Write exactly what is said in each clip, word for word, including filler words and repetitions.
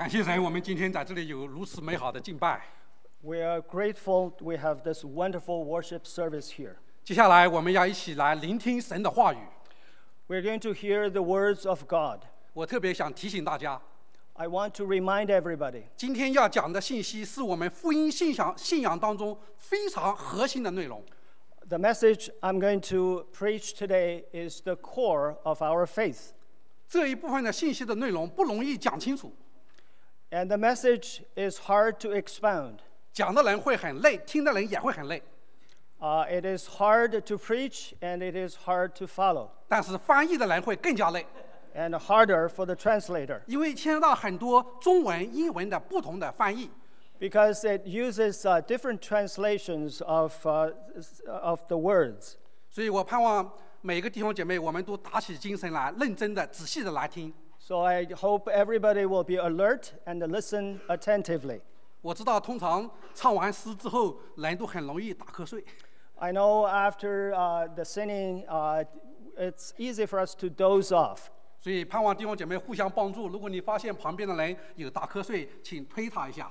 感谢神，我们今天在这里有如此美好的敬拜。 We are grateful we have this wonderful worship service here. 接下来我们要一起来聆听神的话语。 We're going to hear the words of God. 我特别想提醒大家， I want to remind everybody, 今天要讲的信息是我们福音信仰信仰当中非常核心的内容。 the message I'm going to preach today is the core of our faith. 这一部分的信息的内容不容易讲清楚， And the message is hard to expound. 讲的人会很累，听的人也会很累。 Uh, it is hard to preach and it is hard to follow, 但是翻译的人会更加累， and harder for the translator 因为牵涉到很多中文、英文的不同的翻译。 because it uses uh, different translations of, uh, of the words. 所以我盼望每个弟兄姐妹，我们都打起精神来，认真的、仔细的来听。 So I hope everybody will be alert and listen attentively. 我知道，通常唱完诗之后，人都很容易打瞌睡。 I know after uh, the singing, uh, it's easy for us to doze off. 所以盼望弟兄姐妹互相帮助。如果你发现旁边的人有打瞌睡，请推他一下。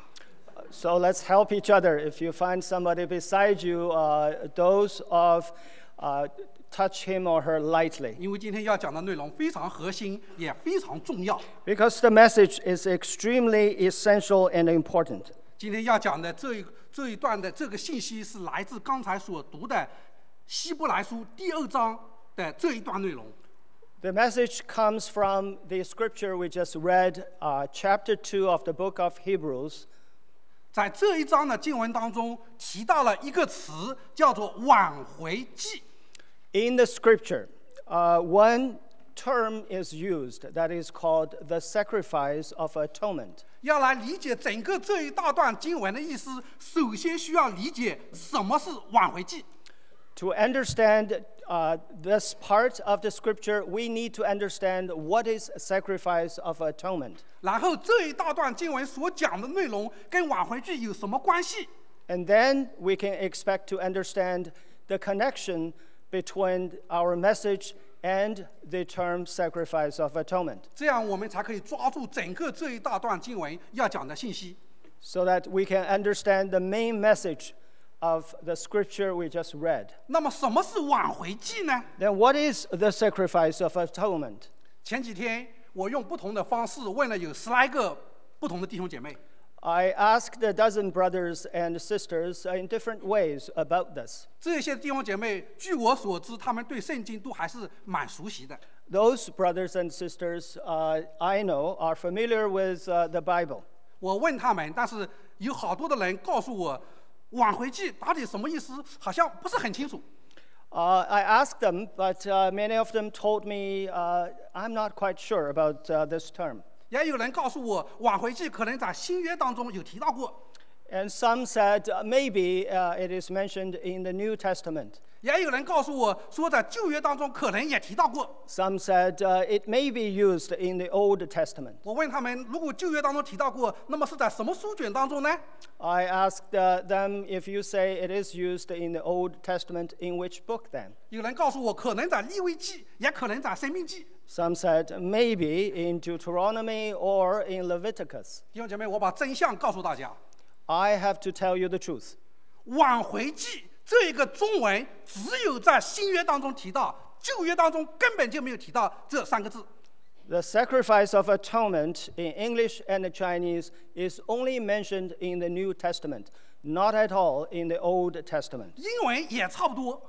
So let's help each other. If you find somebody beside you, uh, doze off, uh, touch him or her lightly. 因为今天要讲的内容非常核心，也非常重要。 Because the message is extremely essential and important. 今天要讲的这一这一段的这个信息是来自刚才所读的希伯来书第二章的这一段内容。 The message comes from the scripture we just read, uh, chapter two of the book of Hebrews. 在这一章的经文当中提到了一个词，叫做挽回祭。 In the scripture, uh, one term is used that is called the sacrifice of atonement. 要来理解整个这一大段经文的意思，首先需要理解什么是挽回祭。 To understand uh, this part of the scripture, we need to understand what is sacrifice of atonement. 然后这一大段经文所讲的内容跟挽回祭有什么关系？ And then we can expect to understand the connection between our message and the term sacrifice of atonement, 这样我们才可以抓住整个这一大段经文要讲的信息。 so that we can understand the main message of the scripture we just read. 那么什么是挽回祭呢？ Then what is the sacrifice of atonement? 前几天我用不同的方式问了有十来个不同的弟兄姐妹， I asked a dozen brothers and sisters in different ways about this. 这些弟兄姐妹据我所知，他们对圣经都还是蛮熟悉的。 Those brothers and sisters uh, I know are familiar with uh, the Bible. 我问他们，但是有好多的人告诉我，挽回祭到底什么意思，好像不是很清楚。 Uh, I asked them, but uh, many of them told me uh, I'm not quite sure about uh, this term. 也有人告诉我，挽回祭可能在新约当中有提到过， And some said uh, maybe uh, it is mentioned in the New Testament. 也有人告诉我说，在旧约当中可能也提到过。 Some said uh, it may be used in the Old Testament. 我问他们，如果旧约当中提到过，那么是在什么书卷当中呢？ I asked uh, them if you say it is used in the Old Testament, in which book then? 有人告诉我，可能在利未记，也可能在申命记。 Some said maybe in Deuteronomy or in Leviticus. 弟兄姐妹，我把真相告诉大家， I have to tell you the truth. 挽回祭这个中文只有在新约当中提到，旧约当中根本就没有提到这三个字。 The sacrifice of atonement in English and Chinese is only mentioned in the New Testament, not at all in the Old Testament. 英文也差不多，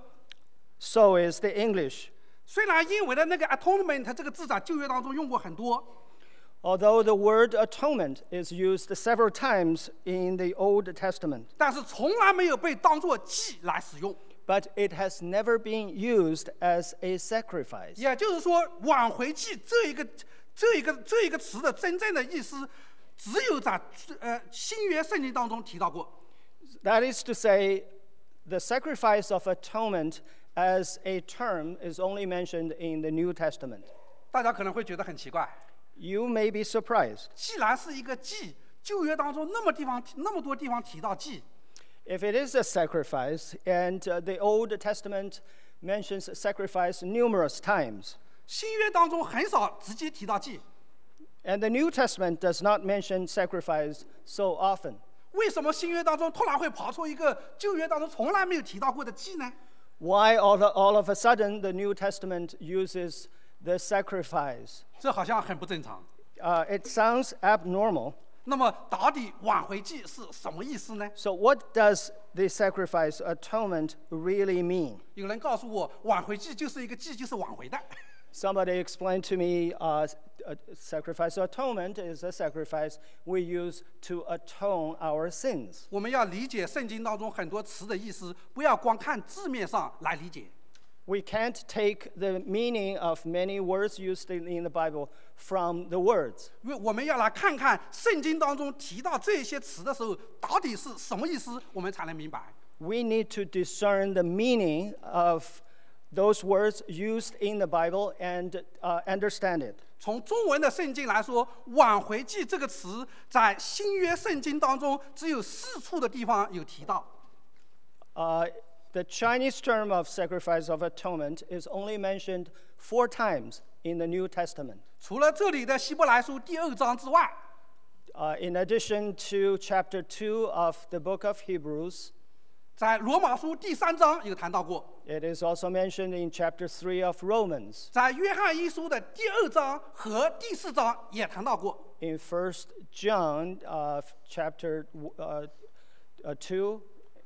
So is the English. 虽然英文的那个 atonement 这个字在旧约当中用过很多， Although the word atonement is used several times in the Old Testament, 但是从来没有被当作祭来使用。 but it has never been used as a sacrifice. 也就是说，挽回祭这一个这一个这一个词的真正的意思，只有在呃新约圣经当中提到过。 That is to say, the sacrifice of atonement as a term is only mentioned in the New Testament. 大家可能会觉得很奇怪， You may be surprised. 既然是一个祭，旧约当中那么地方那么多地方提到祭， If it is a sacrifice, and uh, the Old Testament mentions sacrifice numerous times, 新约当中很少直接提到祭。 And the New Testament does not mention sacrifice so often. 为什么新约当中突然会跑出一个旧约当中从来没有提到过的祭呢？ Why all, all of a sudden the New Testament uses the sacrifice? 这好像很不正常。 Uh, it sounds abnormal. 那么到底挽回祭是什么意思呢？ So what does the sacrifice atonement really mean? 有人告诉我，挽回祭就是一个祭，就是挽回的。 Somebody explained to me uh, a sacrifice atonement is a sacrifice we use to atone our sins. 我们要理解圣经当中很多词的意思，不要光看字面上来理解。 We can't take the meaning of many words used in, in the Bible from the words. 因为我们要来看看圣经当中提到这些词的时候，到底是什么意思，我们才能明白。 We need to discern the meaning of those words used in the Bible and uh, understand it. 从中文的圣经来说，挽回祭这个词在新约圣经当中只有四处的地方有提到。 Uh, the Chinese term of sacrifice of atonement is only mentioned four times in the New Testament. 除了这里的希伯来书第二章之外， Uh, in addition to chapter two of the book of Hebrews, 在罗马书第三章有谈到过， it is also mentioned in chapter three of Romans, 在约翰一书的第二章和第四章也谈到过。 in First John uh, chapter uh, uh, two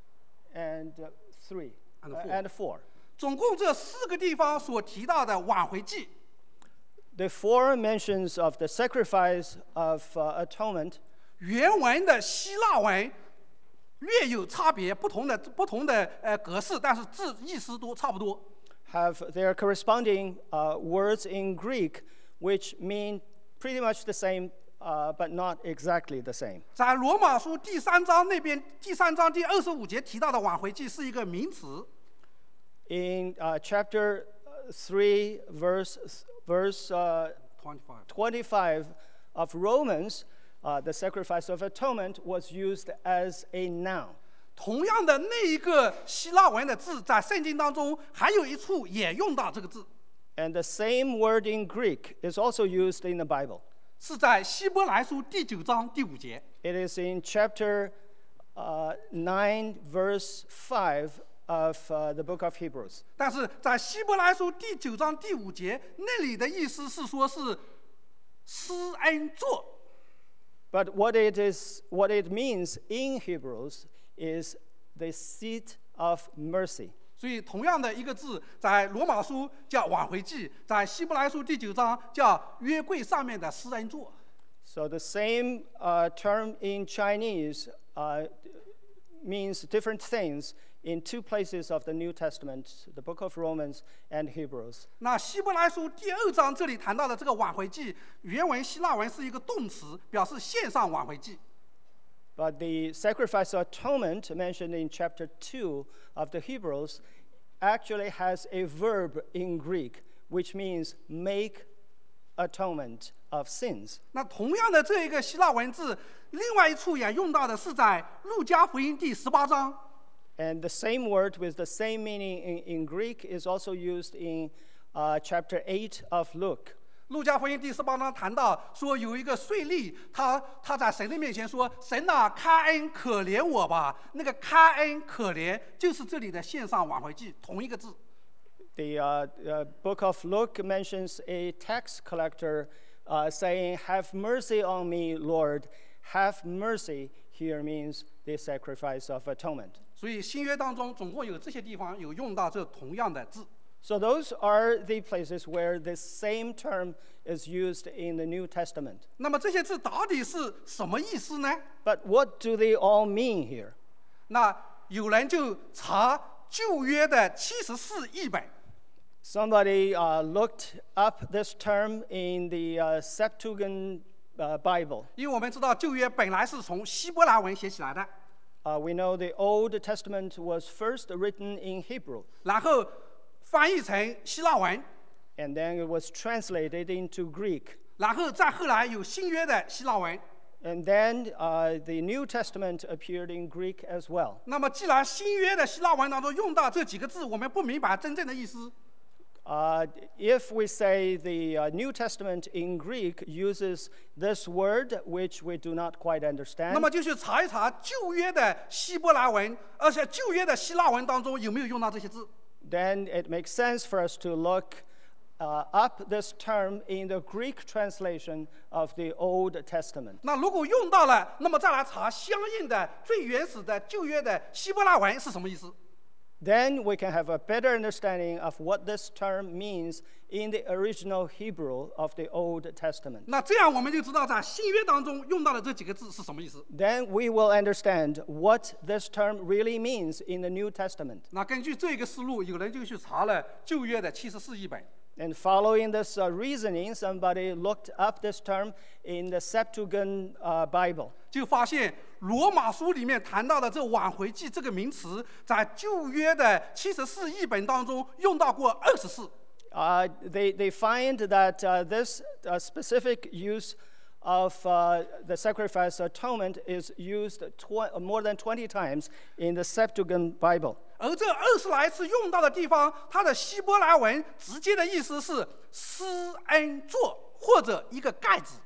and uh, three And uh, four. and four. 总共这四个地方所提到的挽回祭， The four mentions of the sacrifice of uh, atonement 原文的希腊文略有差别，不同的不同的呃格式，但是字意思都差不多。 have their corresponding uh, words in Greek, which mean pretty much the same, uh, but not exactly the same. 在罗马书第三章那边，第三章第二十五节提到的挽回祭是一个名词， In uh, chapter three, verse verse uh, twenty-five twenty-five of Romans, uh, the sacrifice of atonement was used as a noun. 同样的那一个希腊文的字，在圣经当中还有一处也用到这个字， And the same word in Greek is also used in the Bible. 是在希伯来书第九章第五节。 It is in chapter uh, nine, verse five of uh, the book of Hebrews. 但是在希伯来书第九章第五节那里的意思是说是施恩座， But what it is, what it means in Hebrews is the seat of mercy. 所以同样的一个字，在罗马书叫挽回祭，在希伯来书第九章叫约柜上面的施恩座。 So the same uh, term in Chinese uh, means different things in two places of the New Testament, the book of Romans and Hebrews. 那希伯来书第二章这里谈到的这个挽回祭，原文希腊文是一个动词，表示献上挽回祭。 But the sacrifice of atonement mentioned in chapter two of the Hebrews actually has a verb in Greek, which means make atonement of sins. 那同样的这一个希腊文字，另外一处也用到的是在路加福音第十八章。 And the same word with the same meaning in, in Greek is also used in uh, chapter eight of Luke. 路加福音第十八章谈到说，有一个税吏，他他在神的面前说：“神呐、啊，开恩可怜我吧。”那个开恩可怜就是这里的献上挽回祭，同一个字。 The uh, uh, book of Luke mentions a tax collector uh, saying, "Have mercy on me, Lord. Have mercy." Here means the sacrifice of atonement. 所以新约当中总共有这些地方有用到这同样的字。 So those are the places where the same term is used in the New Testament. 那么这些字到底是什么意思呢？ But what do they all mean here? 那有人就查旧约的七十四译本。 Somebody uh, looked up this term in the uh, Septuagint uh, Bible. 因为我们知道旧约本来是从希伯来文写起来的， Uh, we know the Old Testament was first written in Hebrew, 然后翻译成希腊文， and then it was translated into Greek. 然后再后来有新约的希腊文。 And then uh, the New Testament appeared in Greek as well. 那么既然新约的希腊文当中用到这几个字，我们不明白真正的意思， Uh, if we say the uh, New Testament in Greek uses this word, which we do not quite 那 understand, 么就去查一查旧约的希伯来文，而且旧约的希腊文当中有没有用到这些字。 then it makes sense for us to look uh, up this term in the Greek translation of the Old Testament. 那如果用到了，那么再来查相应的最原始的旧约的希伯来文是什么意思？ Then we can have a better understanding of what this term means in the original Hebrew of the Old Testament. 那这样我们就知道在新约当中用到的这几个字是什么意思。 Then we will understand what this term really means in the New Testament. 那根据这个思路，有人就去查了旧约的七十四译本。 And following this uh, reasoning, somebody looked up this term in the Septuagint uh, Bible. 就发现罗马书里面谈到的这挽回祭这个名词，在旧约的七十四译本当中用到过二十次。 Uh, they, they find that uh, this uh, specific use of uh, the sacrifice atonement is used tw- more than twenty times in the Septuagint Bible. 而这二十来次用到的地方，它的希伯来文直接的意思是施恩座或者一个盖子。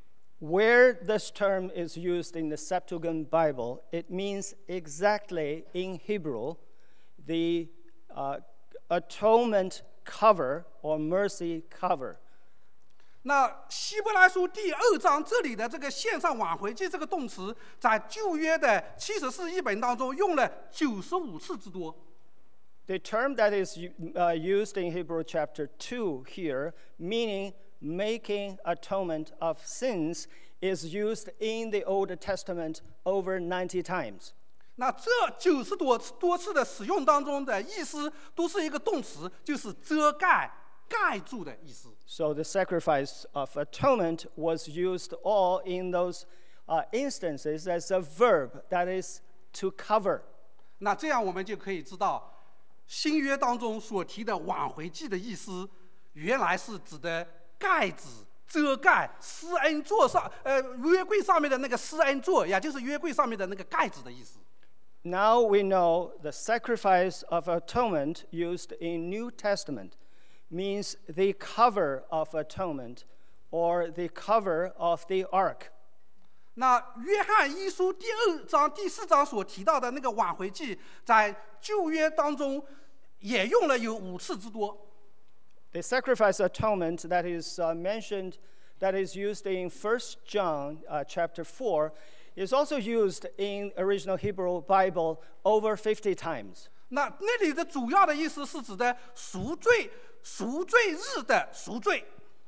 Where this term is used in the Septuagint Bible, it means exactly in Hebrew the uh, atonement cover or mercy cover. 那希伯来书第二章这里的这个献上挽回祭这个动词，在旧约的七十四译本当中用了九十五次之多。 The term that is uh, used in Hebrew chapter two here, meaning making atonement of sins, is used in the Old Testament over ninety times. 那这九十多次多次的使用当中的意思，都是一个动词，就是遮盖、盖住的意思。 So the sacrifice of atonement was used all in those uh, instances as a verb, that is to cover. 那这样我们就可以知道，新约当中所提的挽回祭的意思，原来是指的盖子、遮盖、施恩座上，呃，约柜上面的那个施恩座，也就是约柜上面的那个盖子的意思。 Now we know the sacrifice of atonement used in New Testament means the cover of atonement or the cover of the ark. 那约翰一书第二章、第四章所提到的那个挽回祭，在旧约当中也用了有五次之多。 The sacrifice atonement that is uh, mentioned, that is used in First John uh, chapter four, is also used in original Hebrew Bible over fifty times. 那那里的主要的意思是指的赎罪、赎罪日的赎罪。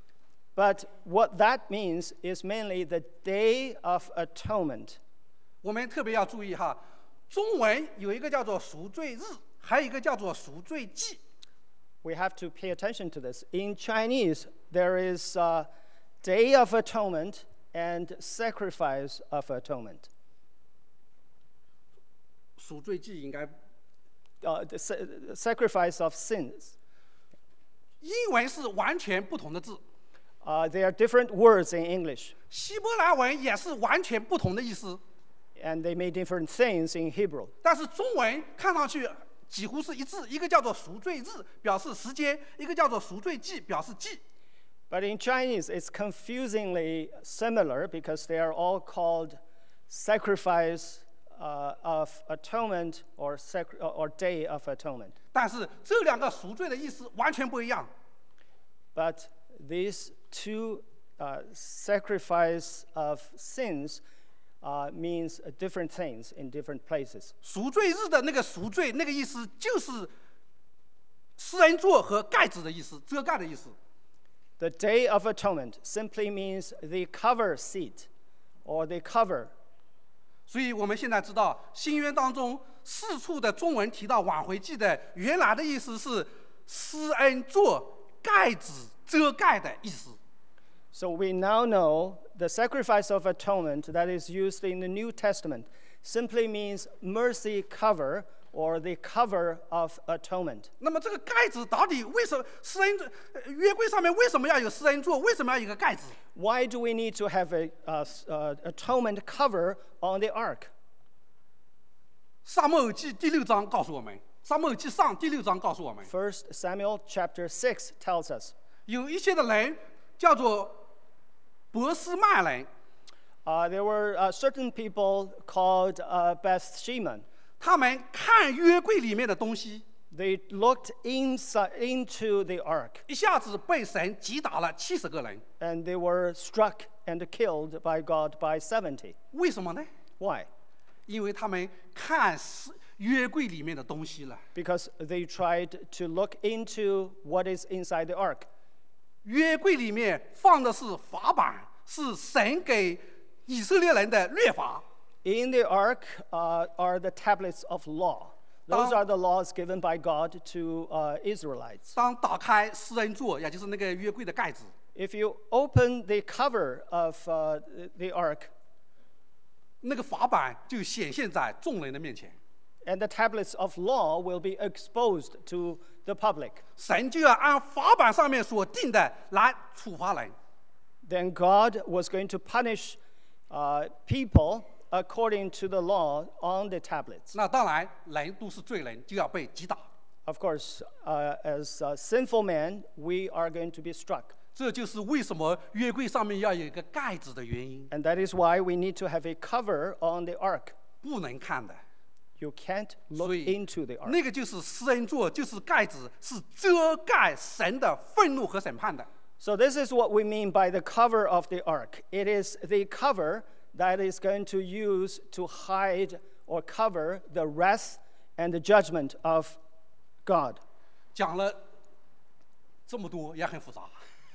But what that means is mainly the Day of Atonement. 我们特别要注意哈，中文有一个叫做赎罪日，还有一个叫做赎罪祭。 We have to pay attention to this. In Chinese, there is uh, Day of Atonement and Sacrifice of Atonement. 赎罪祭应该 Uh, the sa- sacrifice of sins. 英文是完全不同的字， Uh, there are different words in English, 希伯来文也是完全不同的意思， and they mean different things in Hebrew. 但是中文看上去几乎是一致，一个叫做赎罪日，表示时间；一个叫做赎罪祭，表示祭。 But in Chinese, it's confusingly similar because they are all called sacrifice uh, of atonement or, sac- or day of atonement. 但是这两个赎罪的意思完全不一样。 But these two uh, sacrifice of sins uh, means uh, different things in different places. 赎罪日的那个赎罪，那个意思就是施恩座和盖子的意思，遮盖的意思。 The Day of Atonement simply means the cover seat or the cover. 所以我们现在知道，新约当中四处的中文提到挽回祭的原来的意思是施恩座、盖子、遮盖的意思。 So we now know the sacrifice of atonement that is used in the New Testament simply means mercy cover or the cover of atonement. 那么这个盖子到底为什么施恩呃约柜上面为什么要有施恩座？为什么要有一个盖子？ Why do we need to have a uh, uh, atonement cover on the ark? 撒母耳记第六章告诉我们， 撒母耳记上第六章告诉我们， First Samuel chapter six tells us 有一些的人叫做伯斯曼人， uh, there were uh, certain people called uh, Beth-shemen. 他们看约柜里面的东西， They looked inside into the ark, 一下子被神击打了七十个人。 and they were struck and killed by God by seventy. 为什么呢？ Why? 因为他们看是约柜里面的东西了。 Because they tried to look into what is inside the ark. 约柜里面放的是法版，是神给以色列人的律法。 In the ark uh, are the tablets of law. Those Uh, are the laws given by God to uh, Israelites. 当打开施恩座，也就是那个约柜的盖子， If you open the cover of uh, the ark, 那个法版就显现在众人的面前， and the tablets of law will be exposed to the public, 神就要按法版上面所定的来处罚人。 then God was going to punish uh, people according to the law on the tablets. 那当然，人都是罪人，就要被击打。 Of course, uh, as uh, sinful men, we are going to be struck. 这就是为什么约柜上面要有一个盖子的原因， And that is why we need to have a cover on the ark. 不能看的。 You can't look 所以 into the ark. 那个就是施恩座，就是盖子，是遮盖神的愤怒和审判的。 So this is what we mean by the cover of the ark. It is the cover that is going to use to hide or cover the wrath and the judgment of God. 讲了这么多，也很复杂。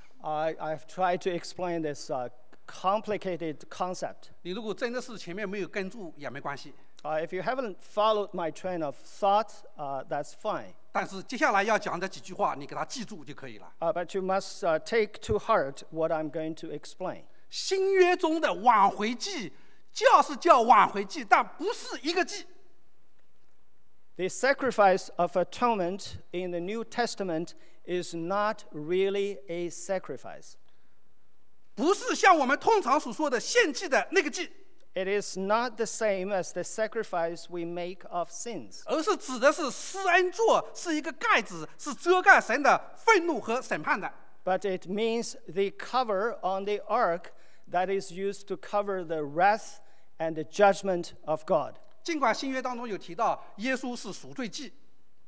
I, I've tried to explain this uh, complicated concept. 你如果真的是前面没有跟住也没关系， Uh, if you haven't followed my train of thought, uh, that's fine. 但是接下来要讲的几句话，你给它记住就可以了。 Uh, but you must uh, take to heart what I'm going to explain. 新约中的挽回祭，叫是叫挽回祭，但不是一个祭。 The sacrifice of atonement in the New Testament is not really a sacrifice. 不是像我们通常所说的献祭的那个祭， It is not the same as the sacrifice we make of sins, 而是指的是施恩座，是一个盖子，是遮盖神的愤怒和审判的。 but it means the cover on the ark that is used to cover the wrath and the judgment of God. 尽管新约当中有提到耶稣是赎罪祭，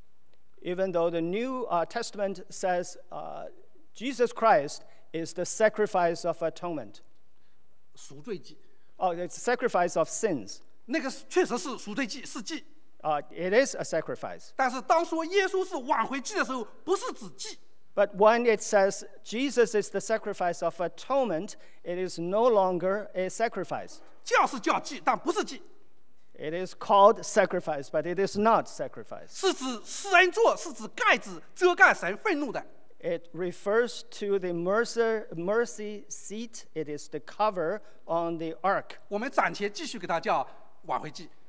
Even though the New uh, Testament says uh, Jesus Christ is the sacrifice of atonement. 赎罪祭， Oh, it's sacrifice of sins. 那个确实是赎罪祭，是祭。 Uh, it is a sacrifice. 但是当说耶稣是挽回祭的时候，不是指祭， But when it says Jesus is the sacrifice of atonement, it is no longer a sacrifice. 叫是叫祭，但不是祭， It is called sacrifice, but it is not sacrifice. 是指施恩座，是指盖子遮盖神愤怒的。 It refers to the mercy, mercy seat. It is the cover on the ark. 我们暂且继续给它叫挽回祭。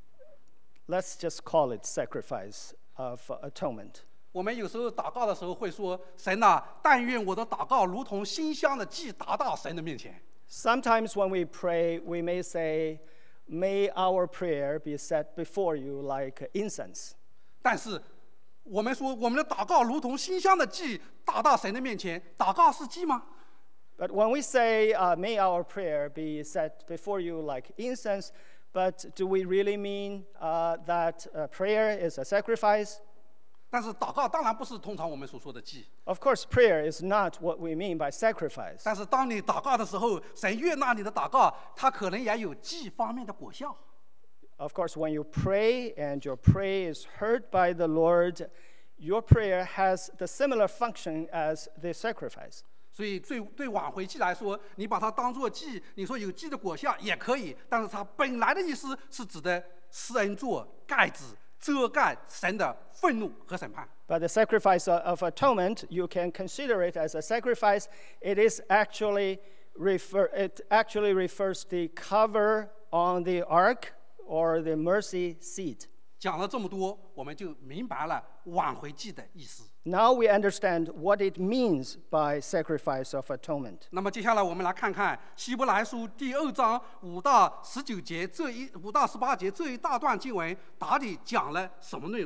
Let's just call it sacrifice of atonement. 我们有时候祷告的时候会说：“神呐、但愿我的祷告如同馨香的祭达到神的面前。 Sometimes when we pray, we may say, may our prayer be set before you like incense. ” 但是我们说我们的祷告如同馨香的祭达到神的面前，祷告是祭吗？ But when we say, uh, may our prayer be set before you like incense, but do we really mean uh, that uh, prayer is a sacrifice? 但是祷告当然不是通常我们所说的祭。 Of course, prayer is not what we mean by sacrifice. 但是当你祷告的时候，神悦纳你的祷告，它可能也有祭方面的果效。 Of course, when you pray and your prayer is heard by the Lord, your prayer has the similar function as the sacrifice. 所以对对挽回祭来说，你把它当作祭，你说有祭的果效也可以，但是它本来的意思是指的施恩座盖子遮盖神的愤怒和审判。 But the sacrifice of atonement, you can consider it as a sacrifice. It is actually refer, it actually refers the cover on the ark or the mercy seat. 讲了这么多，我们就明白了挽回祭的意思。 Now we understand what it means by sacrifice of atonement. 那么接下来我们来看看希伯来书第二章五到十九节这一五到十八节这一大段经文，到底讲了什么内容？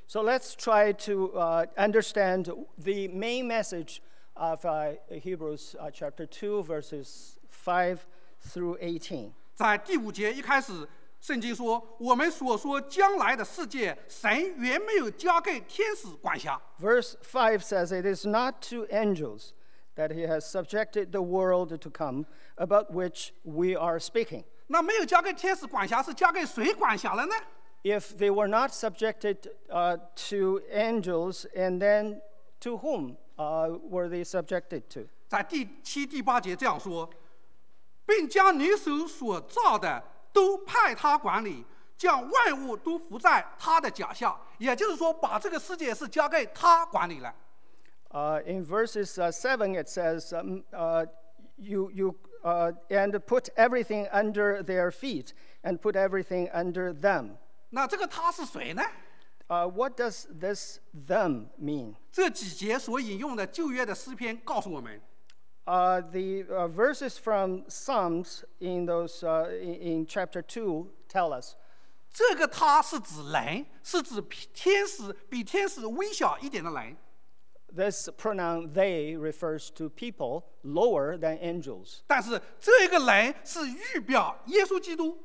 So let's try to uh, understand the main message of uh, Hebrews uh, chapter two, verses five through eighteen. 在第五节一开始，圣经说：“我们所说将来的世界，神原没有交给天使管辖。” Verse five says, "It is not to angels that he has subjected the world to come, about which we are speaking." 那没有交给天使管辖，是交给谁管辖了呢？ If they were not subjected uh, to angels, and then to whom uh, were they subjected to? 在第七、第八节这样说，并将你手所造的都派他管理，将万物都伏在他的脚下。也就是说，把这个世界是交给他管理了。 Uh, in verses uh, seven, it says, um, uh, "You you uh, and put everything under their feet, and put everything under them." 那这个他是谁呢？ Uh, what does this "them" mean? 这几节所引用的旧约的诗篇告诉我们， Uh, the uh, verses from Psalms in those uh, in, in chapter two tell us 这个他是指人，是指天使，比天使微小一点的人。 this pronoun "they" refers to people lower than angels, 但是这个人是预表耶稣基督。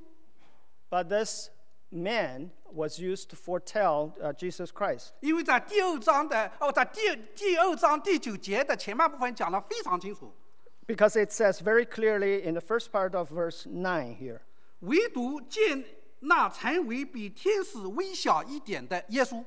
but this man was used to foretell uh, Jesus Christ. 因为在第二章的哦，在第第二章第九节的前半部分讲得非常清楚， Because it says very clearly in the first part of verse nine here, 唯独见那成为比天使微小一点的耶稣。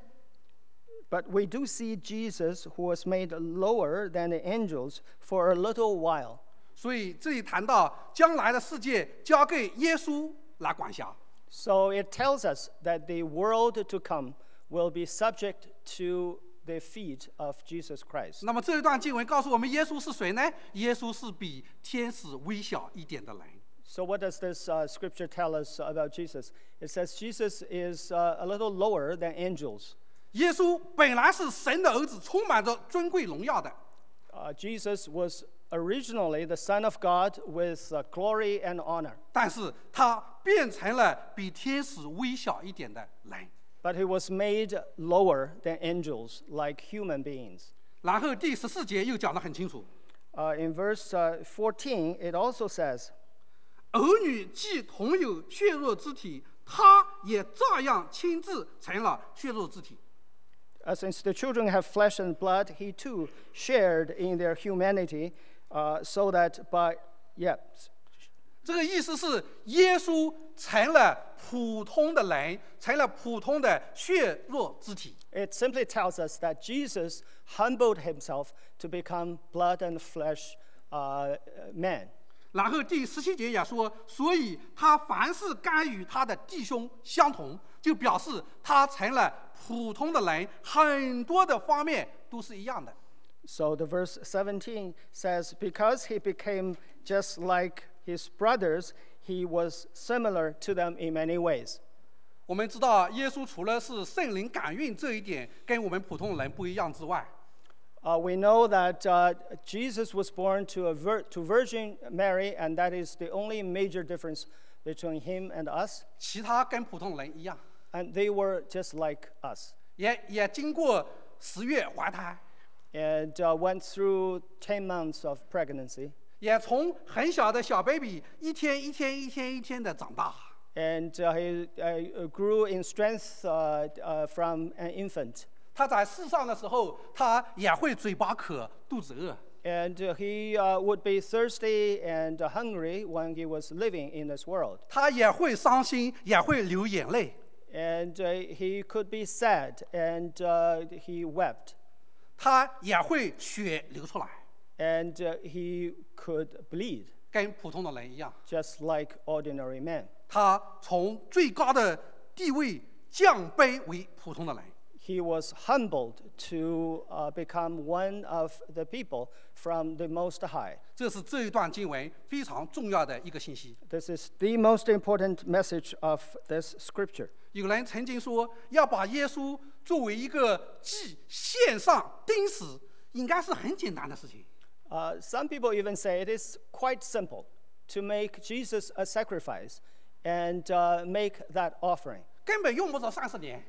"But we do see Jesus, who was made lower than the angels for a little while." 所以这里谈到将来的世界交给耶稣来管辖。 So it tells us that the world to come will be subject to the feet of Jesus Christ. 那么这一段经文告诉我们，耶稣是谁呢？耶稣是比天使微小一点的人。 So what does this uh, scripture tell us about Jesus? It says Jesus is uh, a little lower than angels. 耶稣本来是神的儿子，充满着尊贵荣耀的。 Uh, Jesus was originally the Son of God with uh, glory and honor. 但是他变成了比天使微小一点的人。 But he was made lower than angels, like human beings. 然后第十四节又讲得很清楚， Uh, in verse uh, fourteen, it also says, 儿女既同有血肉之体，他也照样亲自成了血肉之体。 Uh, since the children have flesh and blood, he too shared in their humanity, uh, so that by, yeah, 这个意思是，耶稣成了普通的人，成了普通的血肉之体。 it simply tells us that Jesus humbled himself to become blood and flesh uh, man. 然后第十七节也说，所以他凡是甘与他的弟兄相同，就表示他成了普通的人，很多的方面都是一样的。 So the verse seventeen says, because he became just like his brothers, he was similar to them in many ways. 我们知道，耶稣除了是圣灵感孕这一点跟我们普通人不一样之外， Uh, we know that uh, Jesus was born to, a vir- to Virgin Mary, and that is the only major difference between him and us. 其他跟普通人一样， And they were just like us, 也也经过十月怀胎， and uh, went through ten months of pregnancy, 也从很小的小 baby 一天一天一天一天的长大。 and uh, he uh, grew in strength uh, uh, from an infant. 他在世上的时候，他也会嘴巴渴，肚子饿。 And uh, he uh, would be thirsty and uh, hungry when he was living in this world. 他也会伤心，也会流眼泪。 And uh, he could be sad, and uh, he wept. 他也会血流出来， And uh, he could bleed, 跟普通的人一样。 just like ordinary men. 他从最高的地位降卑为普通的人。 He was humbled to uh, become one of the people from the Most High. 这是这一段经文非常重要的一个信息。 This is the most important message of this scripture. 有人曾经说，要把耶稣作为一个祭献上钉死，应该是很简单的事情。 Uh, some people even say it is quite simple to make Jesus a sacrifice and uh, make that offering. 根本用不着三十年。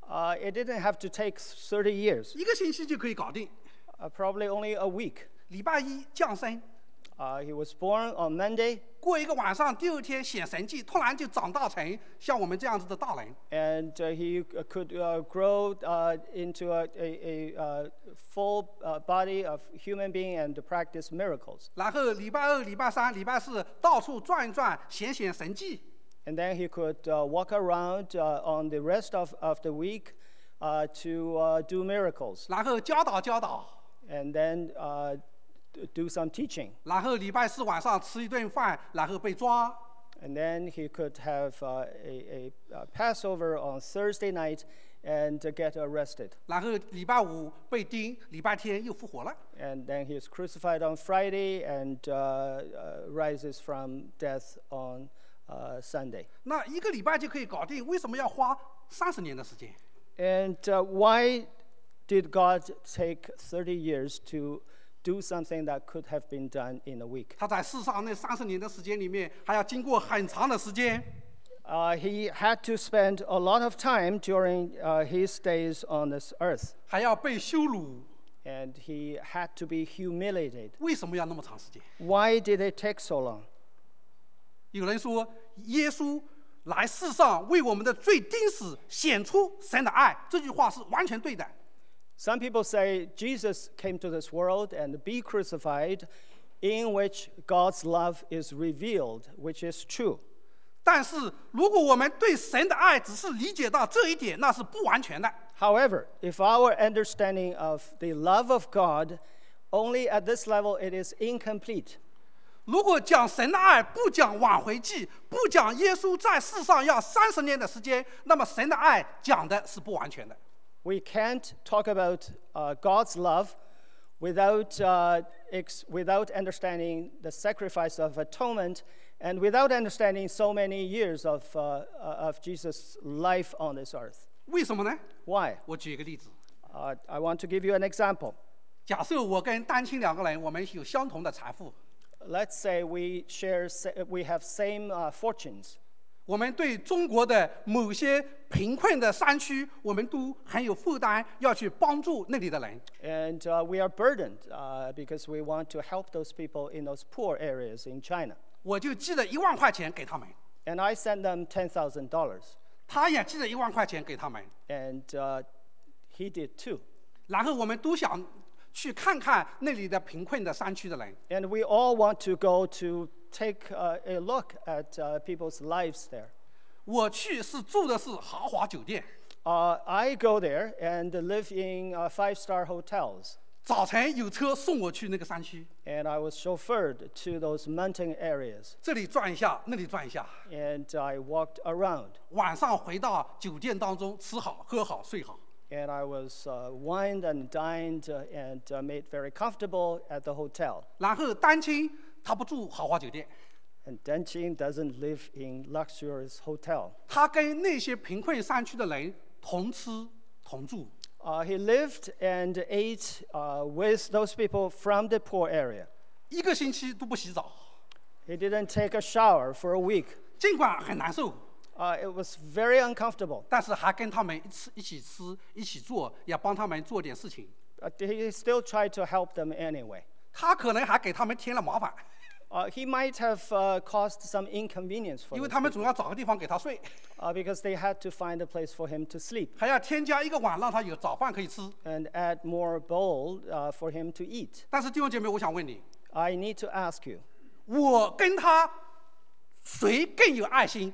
Uh, it didn't have to take thirty years, 一个星期就可以搞定。 uh, probably only a week. 礼拜一降生， Uh, he was born on Monday, 过一个晚上，第二天显神迹，突然就长大成像我们这样子的大人。 and uh, he uh, could uh, grow uh, into a, a, a uh, full uh, body of human being and to practice miracles. 然后礼拜二、礼拜三、礼拜四到处转一转，显显神迹。 And then he could uh, walk around uh, on the rest of, of the week uh, to uh, do miracles, 然后教导教导， and then uh, d- do some teaching. 然后礼拜四晚上吃一顿饭，然后被抓。 And then he could have uh, a, a, a Passover on Thursday night and uh, get arrested. 然后礼拜五被钉，礼拜天又复活了。 And then he is crucified on Friday and uh, uh, rises from death on uh, Sunday. 那一个礼拜就可以搞定，为什么要花三十年的时间？ And uh, why did God take thirty years to do something that could have been done in a week? 他在世上那三十年的时间里面，还要经过很长的时间， Uh, he had to spend a lot of time during uh, his days on this earth, 还要被羞辱。 and he had to be humiliated. 为什么要那么长时间？ Why did it take so long? 有人说，耶稣来世上为我们的罪钉死，显出神的爱，这句话是完全对的。 Some people say Jesus came to this world and be crucified, in which God's love is revealed, which is true. 但是，如果我们对神的爱只是理解到这一点，那是不完全的。 However, if our understanding of the love of God only at this level, it is incomplete. 如果讲神的爱，不讲挽回记，不讲耶稣在世上要三十年的时间，那么神的爱讲的是不完全的。 We can't talk about uh, God's love without, uh, ex- without understanding the sacrifice of atonement and without understanding so many years of, uh, uh, of Jesus' life on this earth. 为什么呢？ Why? 我举一个例子， Uh, I want to give you an example. 假设我跟单亲两个人，我们有相同的财富， Let's say we share, sa- we have same uh, fortunes. 我们对中国的某些贫困的山区，我们都很有负担，要去帮助那里的人。 And uh, we are burdened uh, because we want to help those people in those poor areas in China. 我就寄了一万块钱给他们， And I sent them ten thousand dollars. 他也寄了一万块钱给他们， And uh, he did too. 然后我们都想去看看那里的贫困的山区的人。 And we all want to go to take uh, a look at uh, people's lives there. 我去是住的是豪华酒店， Uh, I go there and live in uh, five-star hotels. 早晨有车送我去那个山区， And I was chauffeured to those mountain areas. 这里转一下，那里转一下， And I walked around. 晚上回到酒店当中吃好、喝好、睡好。 And I was uh, wined and dined uh, and uh, made very comfortable at the hotel. 然后单亲他不住豪华酒店， And Denchin doesn't live in luxurious hotel. 他跟那些贫困山区的人同吃同住。 Uh, he lived and ate uh, with those people from the poor area. 一个星期都不洗澡， He didn't take a shower for a week. 尽管很难受， Uh, it was very uncomfortable. 但是还跟他们一起一起吃、一起做，也帮他们做点事情。 But he still tried to help them anyway. 他可能还给他们添了麻烦， Uh, he might have uh, caused some inconvenience for 因为 those 他们 people, 总要找个地方给他睡， uh, because they had to find a place for him to sleep 还要添加一个碗让他有早饭可以吃。 and add more bowl uh, for him to eat. 但是弟兄姐妹，我想问你， I need to ask you, 我跟他谁更有爱心？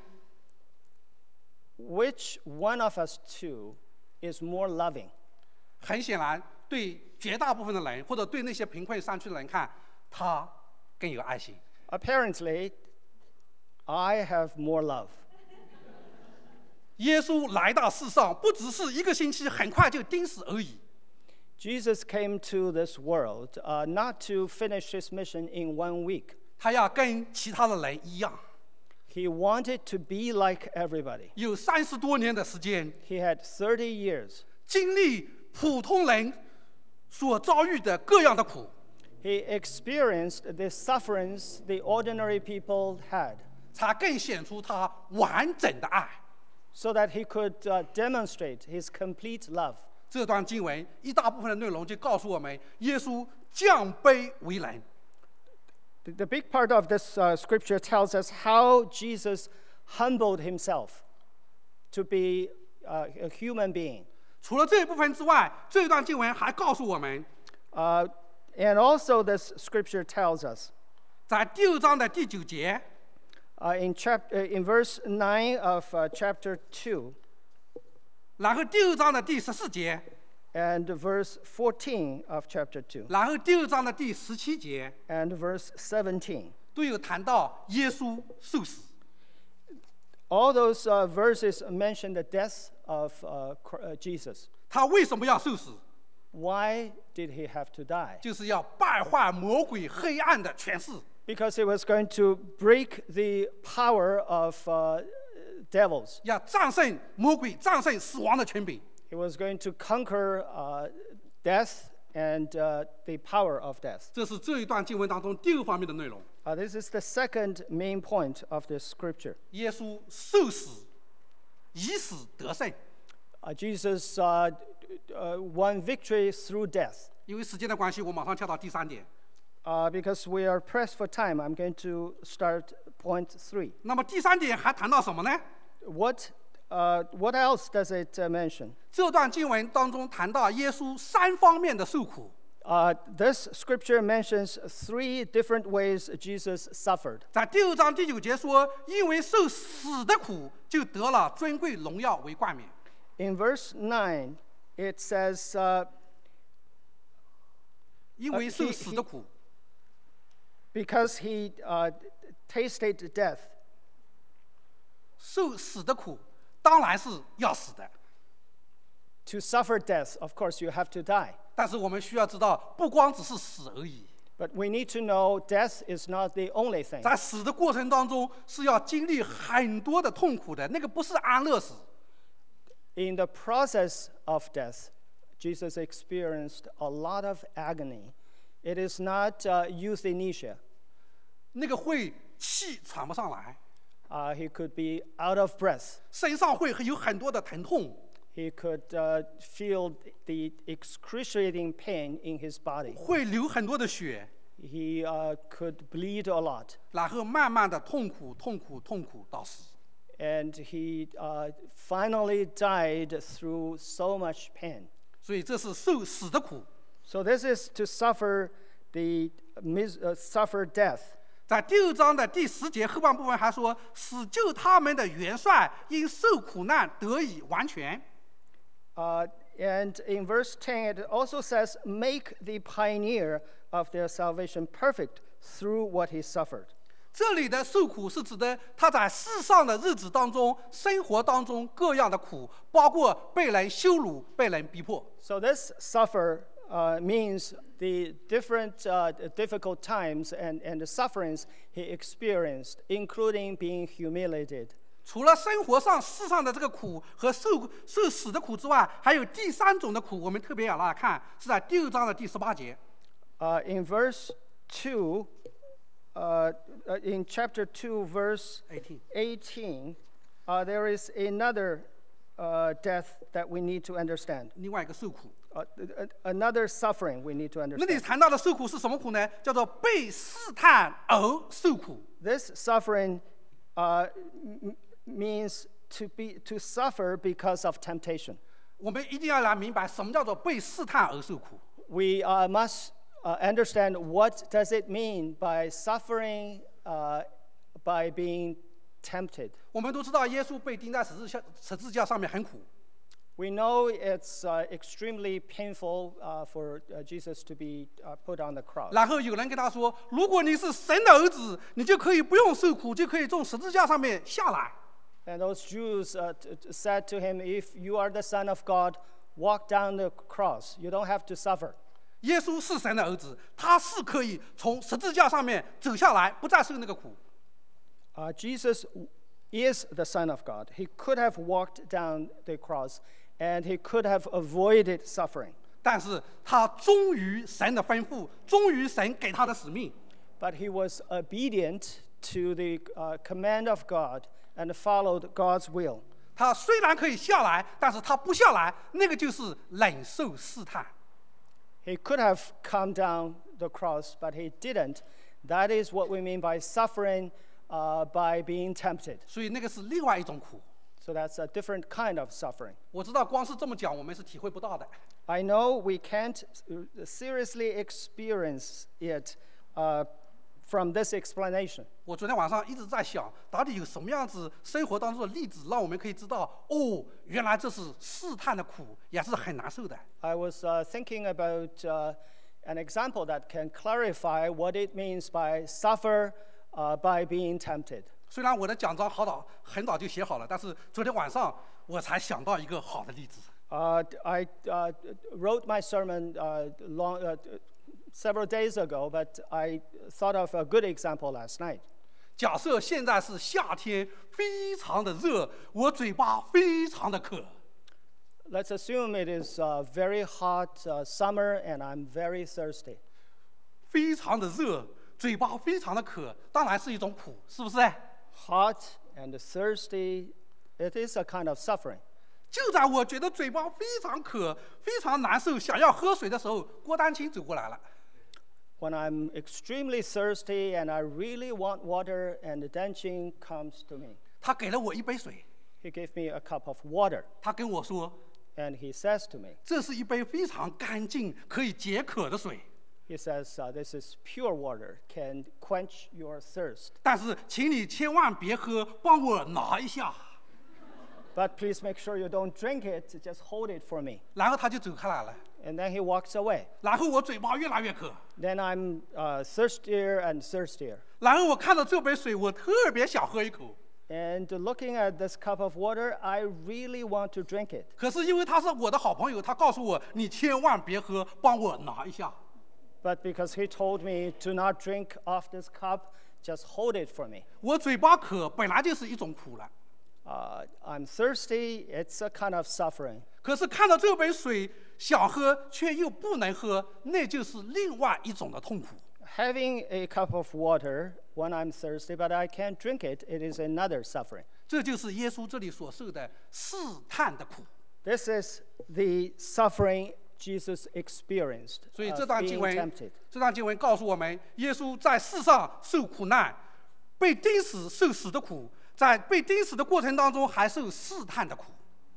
which one of us two is more loving? 很显然，对绝大部分的人，或者对那些贫困山区的人看，他更有爱心。 Apparently, I have more love. 耶稣来到世上，不只是一个星期，很快就钉死而已。 Jesus came to this world uh, not to finish his mission in one week. 他要跟其他的人一样， He wanted to be like everybody. 有三十多年的时间， He had thirty years. 经历普通人所遭遇的各样的苦， He experienced the sufferings the ordinary people had, 才更显出他完整的爱。 so that he could uh, demonstrate his complete love. 这段经文一大部分的内容就告诉我们，耶稣降卑为人。 The, the big part of this uh, scripture tells us how Jesus humbled himself to be uh, a human being. 除了这一部分之外，这段经文还告诉我们， Uh, and also this scripture tells us 在第二章的第九节， uh, in, chap- uh, in verse nine of uh, chapter two 然后第二章的第十四节， and verse fourteen of chapter two 然后第二章的第十七节， and verse seventeen. 都有谈到耶稣受死。 All those uh, verses mention the death of uh, Chr- uh, Jesus. 他为什么要受死？ Why did he have to die? 就是要败坏魔鬼黑暗的权势， Because he was going to break the power of uh, devils. 要战胜魔鬼，战胜死亡的权柄。 He was going to conquer uh, death and uh, the power of death. 这是这一段经文当中第二方面的内容。 Uh, this is the second main point of this scripture. 耶稣受死，以死得胜。 Uh, Jesus uh, uh, won victory through death. 因为时间的关系，我马上跳到第三点。 Uh, because we are pressed for time, I'm going to start point three. 那么第三点还谈到什么呢？ What, uh, what else does it uh, mention? 这段经文当中谈到耶稣三方面的受苦。 Uh, this scripture mentions three different ways Jesus suffered. 在第二章第九节说，因为受死的苦，就得了尊贵荣耀为冠冕。 In verse nine, it says, uh, 因为受死的苦， because he uh, tasted death. 受死的苦当然是要死的。 To suffer death, of course, you have to die. 但是我们需要知道，不光只是死而已， But we need to know death is not the only thing. 在死的过程当中是要经历很多的痛苦的，那个不是安乐死。 In the process of death, Jesus experienced a lot of agony. It is not uh, euthanasia. 那个会气喘不上来， Uh, he could be out of breath. 身上会有很多的疼痛， He could uh, feel the excruciating pain in his body. 会流很多的血， He uh, could bleed a lot. 然后慢慢的痛苦、痛苦、痛苦到死。 And he uh, finally died through so much pain. 所以这是受死的苦。 So this is to suffer the mis- uh, suffer death. 在第二章的第十节后半部分还说，死救他们的元帅因受苦难得以完全。 Uh, and in verse ten, it also says, make the pioneer of their salvation perfect through what he suffered. 这里的受苦是指的他在世上的日子当中、生活当中各样的苦，包括被人羞辱、被人逼迫。 So this suffer uh, means the different uh, difficult times and, and the sufferings he experienced, including being humiliated. 除了生活上世上的这个苦和受受死的苦之外，还有第三种的苦，我们特别要来看，是在第二章的第十八节。 Uh, in verse two, uh, uh, in chapter two, verse eighteen. eighteen, uh, there is another uh, death that we need to understand. 另外一个受苦， Uh, a- another suffering we need to 那里 understand. 谈到的受苦是什么苦呢？叫做被试探而受苦。 This suffering uh, m- means to be to suffer because of temptation. 我们一定要来明白什么叫做被试探而受苦。 We uh, must uh, understand what does it mean by suffering uh, by being tempted. 我们都知道，耶稣被钉在十字架十字架上面很苦， We know it's uh, extremely painful uh, for uh, Jesus to be uh, put on the cross. 然后有人跟他说：“如果你是神的儿子，你就可以不用受苦，就可以从十字架上面下来。” And those Jews uh, t- t- said to him, if you are the Son of God, walk down the cross. You don't have to suffer. 耶稣是神的儿子，他是可以从十字架上面走下来，不再受那个苦。 Uh, Jesus is the Son of God. He could have walked down the cross, and he could have avoided suffering. 但是他忠于神的吩咐，忠于神给他的使命。 But he was obedient to the uh, command of God and followed God's will. 他虽然可以下来，但是他不下来，那个就是忍受试探。 He could have come down the cross, but he didn't. That is what we mean by suffering uh, by being tempted. 所以那个是另外一种苦。 So that's a different kind of suffering. 我知道光是这么讲，我们是体会不到的。 I know we can't seriously experience it uh, from this explanation. 我昨天晚上一直在想，到底有什么样子生活当中的例子，让我们可以知道，哦，原来这是试探的苦，也是很难受的。 I was uh, thinking about uh, an example that can clarify what it means by suffer uh, by being tempted. 虽然我的讲章好早很早就写好了，但是昨天晚上我才想到一个好的例子。 Uh, I uh, wrote my sermon uh, long, uh, several days ago, but I thought of a good example last night. 假设现在是夏天，非常的热，我嘴巴非常的渴。 Let's assume it is uh, very hot uh, summer and I'm very thirsty. 非常的热，嘴巴非常的渴，当然是一种苦，是不是？ Hot and thirsty, it is a kind of suffering. 就在我觉得嘴巴非常渴、非常难受，想要喝水的时候，郭丹青走过来了。 When I'm extremely thirsty and I really want water, and Danqing comes to me. 他给了我一杯水， He gave me a cup of water, 他跟我说 and he says to me, 这是一杯非常干净、可以解渴的水， he says, uh, this is pure water, can quench your thirst. 但是请你千万别喝，帮我拿一下。 But please make sure you don't drink it, just hold it for me. 然后他就走开来了， And then he walks away. 然后我嘴巴越来越渴， Then I'm uh, thirstier and thirstier. 然后我看到这杯水，我特别想喝一口， And looking at this cup of water, I really want to drink it. 可是因为他是我的好朋友，他告诉我你千万别喝，帮我拿一下。 But because he told me to not drink off this cup, just hold it for me. 我嘴巴渴本来就是一种苦了， Uh, I'm thirsty, it's a kind of suffering. 可是看到这杯水想喝却又不能喝，那就是另外一种的痛苦。 Having a cup of water when I'm thirsty, but I can't drink it, it is another suffering. 这就是耶稣这里所受的试探的苦。 This is the suffering Jesus experienced 所以 of 这段经 being 文 tempted. 这段经文告诉我们，耶稣在世上受苦难，被钉死受死的苦，在被钉死的过程当中还受试探的苦。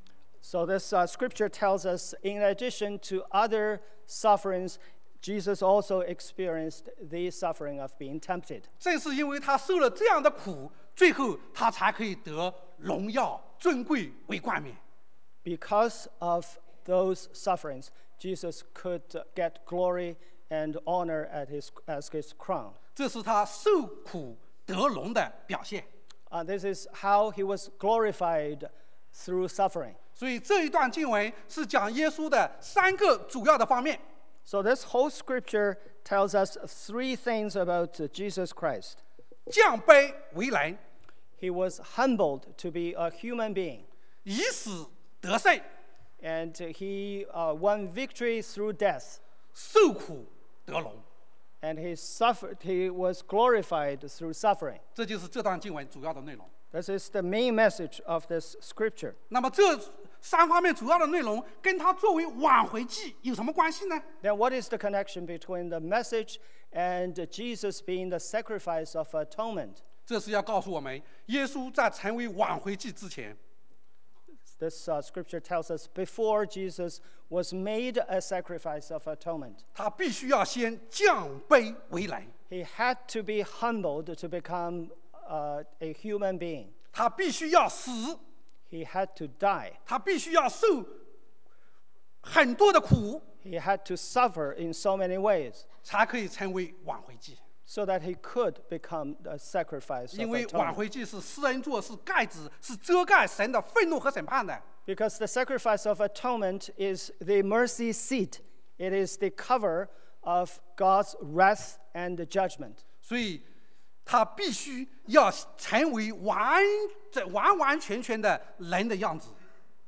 So this uh, scripture tells us, in addition to other sufferings, Jesus also experienced the suffering of being tempted. 正是因为他受了这样的苦，最后他才可以得荣耀、尊贵为冠冕。 Because of those sufferings, Jesus could uh, get glory and honor at his, as his crown. 这是他受苦得荣的表现。 Uh, this is how he was glorified through suffering. 所以这一段经文是讲耶稣的三个主要的方面。 So this whole scripture tells us three things about uh, Jesus Christ. 降卑为人， He was humbled to be a human being, 以死得胜， and he uh, won victory through death, 受苦得荣。 and he suffered. He was glorified through suffering. 这就是这段经文主要的内容。 This is the main message of this scripture. 那么这三方面主要的内容跟他作为挽回祭有什么关系呢？ Then what is the connection between the message and Jesus being the sacrifice of atonement? 这是要告诉我们，耶稣在成为挽回祭之前， This uh, scripture tells us before Jesus was made a sacrifice of atonement, 他必须要先降卑为人， he had to be humbled to become uh, a human being. 他必须要死， He had to die. 他必须要受很多的苦， He had to suffer in so many ways 才可以成为挽回祭。 so that he could become a sacrifice 因 of 为挽 atonement. 回祭是施恩座，是盖子，是遮盖神的愤怒和审判的。 Because the sacrifice of atonement is the mercy seat. It is the cover of God's wrath and judgment. 所以，他必须要成为完这完完全全的人的样子。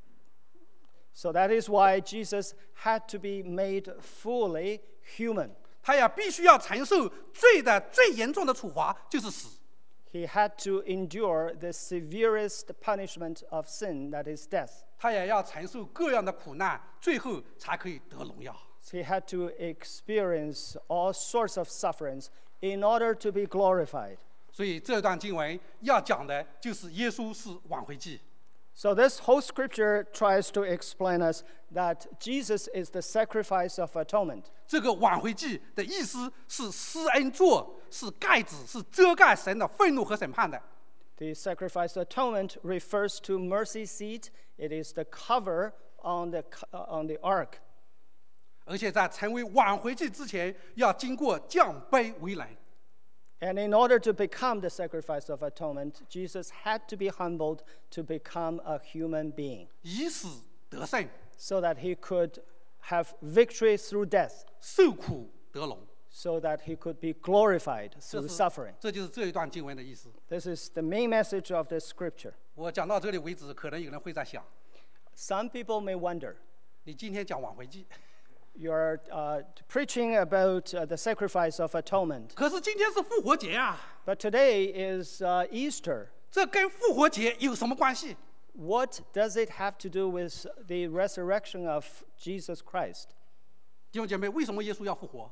So that is why Jesus had to be made fully human. 他也必须要承受罪的最严重的处罚，就是死。 He had to endure the severest punishment of sin, that is death. 他也要承受各样的苦难，最后才可以得荣耀。 He had to experience all sorts of sufferings in order to be glorified. 所以这段经文要讲的就是耶稣是挽回祭。 So this whole scripture tries to explain us that Jesus is the sacrifice of atonement. 这个挽回祭的意思是施恩座，是盖子，是遮盖神的愤怒和审判的。 The sacrifice atonement refers to mercy seat. It is the cover on the, uh, on the ark. 而且在成为挽回祭之前，要经过降卑为人。 And in order to become the sacrifice of atonement, Jesus had to be humbled to become a human being, 以死得胜， so that he could have victory through death, 受苦得荣。 so that he could be glorified 这 through 是 suffering. 这就是这一段经文的意思。 This is the main message of this scripture. 我讲到这里为止，可能有人会在想， Some people may wonder, 你今天讲挽回祭， you're uh, preaching about uh, the sacrifice of atonement, 可是今天是复活节啊， but today is uh, Easter. 这跟复活节有什么关系？ What does it have to do with the resurrection of Jesus Christ? 弟兄姐妹，为什么耶稣要复活？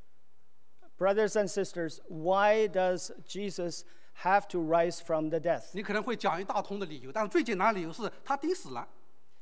Brothers and sisters, why does Jesus have to rise from the death? 你可能会讲一大通的理由，但是最简单的理由是他钉死了。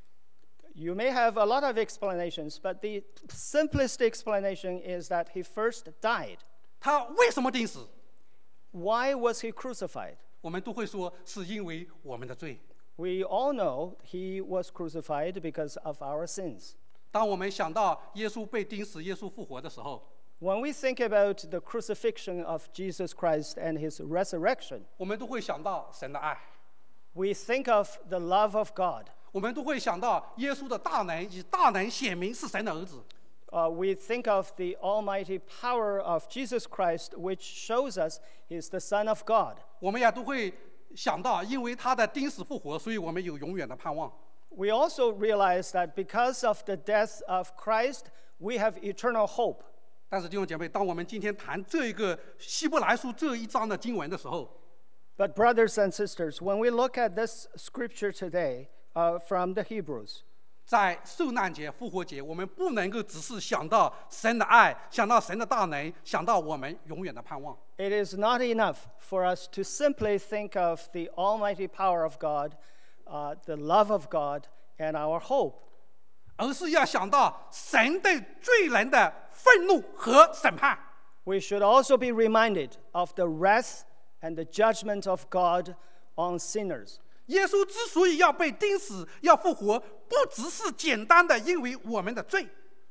You may have a lot of explanations, but the simplest explanation is that he first died. 他为什么钉死？ Why was he crucified? 我们都会说是因为我们的罪。 We all know he was crucified because of our sins. 当我们想到耶稣被钉死、耶稣复活的时候， When we think about the crucifixion of Jesus Christ and his resurrection, 我们都会想到神的爱， we think of the love of God. 我们都会想到耶稣的大能，以大能显明是神的儿子。 Uh, we think of the almighty power of Jesus Christ, which shows us he's the Son of God. 我们也都会想到，因为他的钉死复活，所以我们有永远的盼望。 We also realize that because of the death of Christ, we have eternal hope. 但是弟兄姐妹，当我们今天谈这一个希伯来书这一章的经文的时候， But brothers and sisters, when we look at this scripture today uh, from the Hebrews, 在受难节、复活节，我们不能够只是想到神的爱，想到神的大能，想到我们永远的盼望。 it is not enough for us to simply think of the almighty power of God, uh, the love of God, and our hope. 而是要想到神对罪人的愤怒和审判。 We should also be reminded of the wrath and the judgment of God on sinners. 耶稣之所以要被钉死、要复活，不只是简单的因为我们的罪，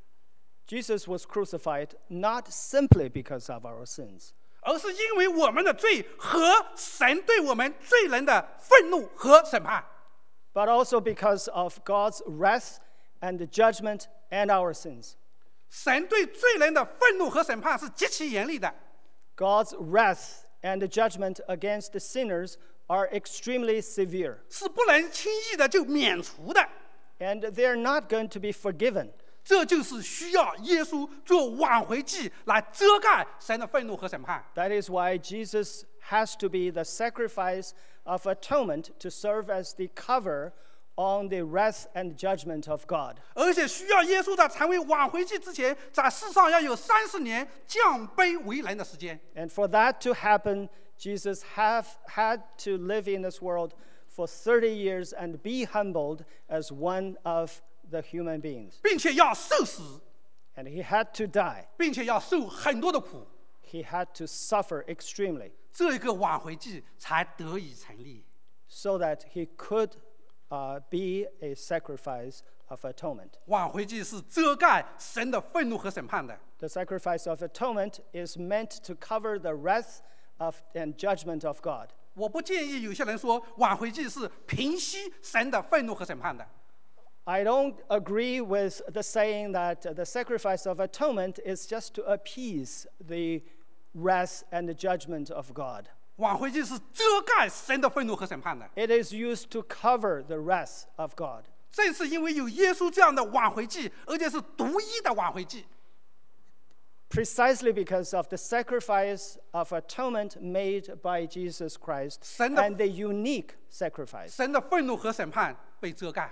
Jesus was crucified not simply because of our sins, 而是因为我们的罪和神对我们罪人的愤怒和审判。 but also because of God's wrath and the judgment and our sins. 神对罪人的愤怒和审判是极其严厉的。 God's wrath and the judgment against the sinners are extremely severe, 是不能轻易的就免除的。 and they're not going to be forgiven. 这就是需要耶稣做挽回祭来遮盖神的愤怒和审判。 That is why Jesus has to be the sacrifice of atonement to serve as the cover on the wrath and judgment of God. 而且需要耶稣在成为挽回祭之前，在世上要有三十年降卑为人的时间。 And for that to happen, Jesus have had to live in this world for thirty years and be humbled as one of the human beings. 并且要受死， And he had to die. 并且要受很多的苦， He had to suffer extremely 这个挽回祭才得以成立。 so that he could uh, be a sacrifice of atonement. 挽回祭是遮盖神的愤怒和审判的。 The sacrifice of atonement is meant to cover the wrath of and judgment of God. 我不建议有些人说挽回祭是平息神的愤怒和审判的。 I don't agree with the saying that uh, the sacrifice of atonement is just to appease the wrath and the judgment of God. 挽回祭是遮盖神的愤怒和审判的。 It is used to cover the wrath of God. 正是因为有耶稣这样的挽回祭，而且是独一的挽回祭， precisely because of the sacrifice of atonement made by Jesus Christ 神的- and the unique sacrifice. 神的愤怒和审判被遮盖，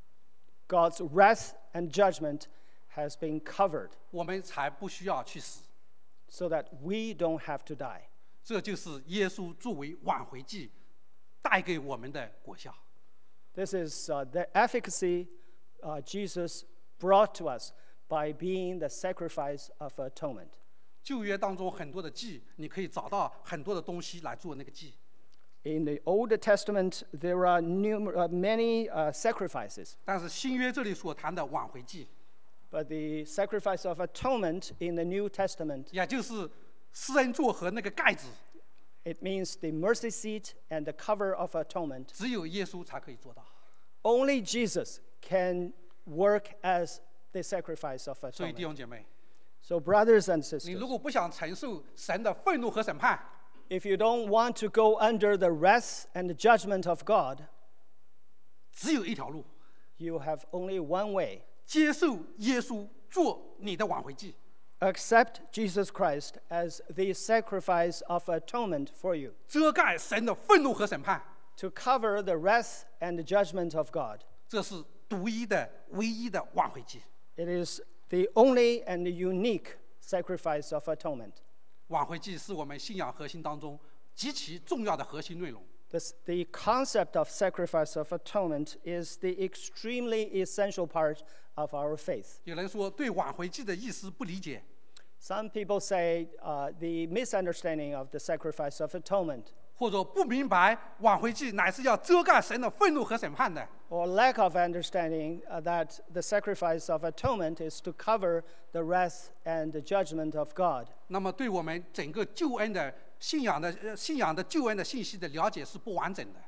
God's wrath and judgment has been covered 我们才不需要去死。 so that we don't have to die. 这就是耶稣作为挽回祭带给我们的果效。 This is uh, the efficacy uh, Jesus brought to us by being the sacrifice of atonement. 旧约当中很多的祭，你可以找到很多的东西来做那个祭。 In the Old Testament, there are numer- uh, many uh, sacrifices, 但是新约这里所谈的挽回祭， but the sacrifice of atonement in the New Testament, 也就是施恩座和那个盖子， it means the mercy seat and the cover of atonement. 只有耶稣才可以做到。 Only Jesus can work as the sacrifice of 所以弟 atonement. 兄姐妹， So brothers and 你 sisters, 如果不想承受神的愤怒和审判， if you don't want to go under the wrath and the judgment of God, 只有一条路， you have only one way. 接受耶稣做你的挽回祭。 Accept Jesus Christ as the sacrifice of atonement for you, 遮盖神的愤怒和审判， to cover the wrath and the judgment of God. 这是独一的、唯一的挽回祭。 It is the only and the unique sacrifice of atonement. 挽回祭是我们信仰核心当中极其重要的核心内容。 This, the concept of sacrifice of atonement is the extremely essential part of our faith. 有人说对挽回祭的意思不理解， Some people say uh, the misunderstanding of the sacrifice of atonement, 或者不明白挽回祭乃是要遮盖神的愤怒和审判的。 or lack of understanding uh, that the sacrifice of atonement is to cover the wrath and the judgment of God. 那么对我们整个救恩的信仰的呃信仰的救恩的信息的了解是不完整的。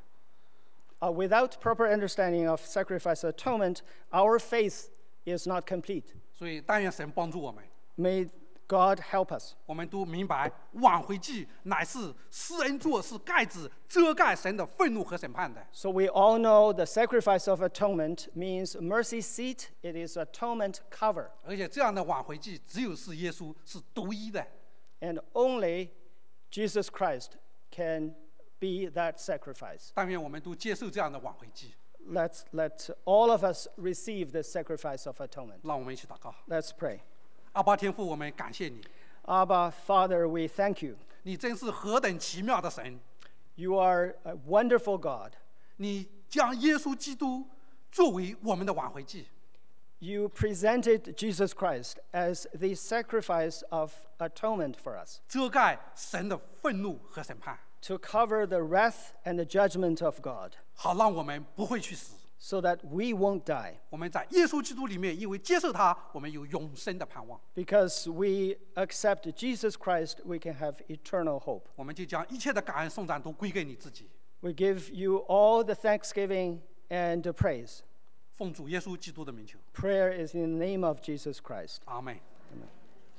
Uh, without proper understanding of sacrifice atonement, our faith is not complete. 所以但愿神帮助我们， May God help us. 我们都明白挽回祭乃是施恩座，是盖子遮盖神的愤怒和审判的。 So we all know the sacrifice of atonement means mercy seat. It is atonement cover. 而且这样的挽回祭只有是耶稣，是独一的。 And only Jesus Christ can be that sacrifice. 但愿我们都接受这样的挽回祭。 Let's let all of us receive the sacrifice of atonement. 让我们一起祷告。 Let's pray. 阿爸天父，我们感谢你， Abba, Father, we thank you. 你真是何等奇妙的神！ You are a wonderful God. 你将耶稣基督作为我们的挽回祭， You presented Jesus Christ as the sacrifice of atonement for us, 遮盖神的愤怒和审判， to cover the wrath and the judgment of God, 好让我们不会去死。 so that we won't die. 我们在耶稣基督里面，因为接受他，我们有永生的盼望。 Because we accept Jesus Christ, we can have eternal hope. 我们就将一切的感恩颂赞都归给你自己。 We give you all the thanksgiving and the praise. 奉主耶稣基督的名求， Prayer is in the name of Jesus Christ. 阿门。 Amen.